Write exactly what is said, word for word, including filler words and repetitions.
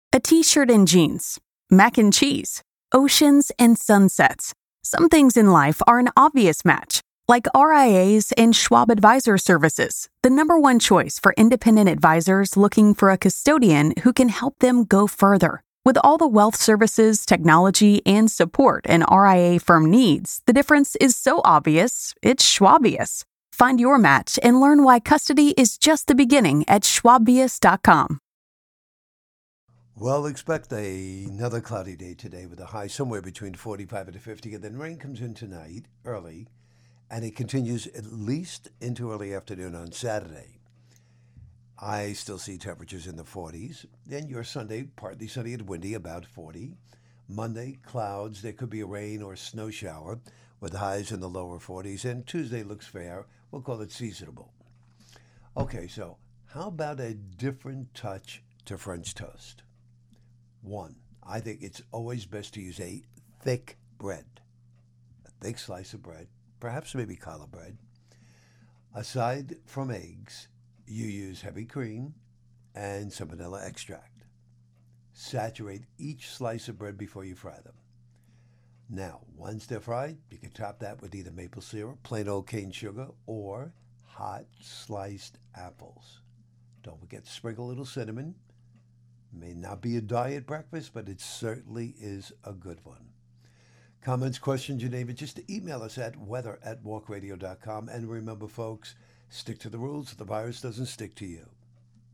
A t-shirt and jeans, mac and cheese, oceans and sunsets. Some things in life are an obvious match, like R I As and Schwab Advisor Services, the number one choice for independent advisors looking for a custodian who can help them go further. With all the wealth services, technology, and support an R I A firm needs, the difference is so obvious, it's Schwabious. Find your match and learn why custody is just the beginning at schwabious dot com. Well, expect a, another cloudy day today with a high somewhere between forty-five and fifty, and then rain comes in tonight early, and it continues at least into early afternoon on Saturday. I still see temperatures in the forties. Then your Sunday, partly sunny and windy, about forty. Monday, clouds. There could be a rain or snow shower with highs in the lower forties. And Tuesday looks fair. We'll call it seasonable. Okay, so how about a different touch to French toast? One, I think it's always best to use a thick bread, a thick slice of bread, perhaps maybe challah bread. Aside from eggs, you use heavy cream and some vanilla extract. Saturate each slice of bread before you fry them. Now, once they're fried, you can top that with either maple syrup, plain old cane sugar, or hot sliced apples. Don't forget to sprinkle a little cinnamon. May not be a diet breakfast, but it certainly is a good one. Comments, questions, you name it, just email us at weather at walk radio dot com. And remember, folks, stick to the rules so the virus doesn't stick to you.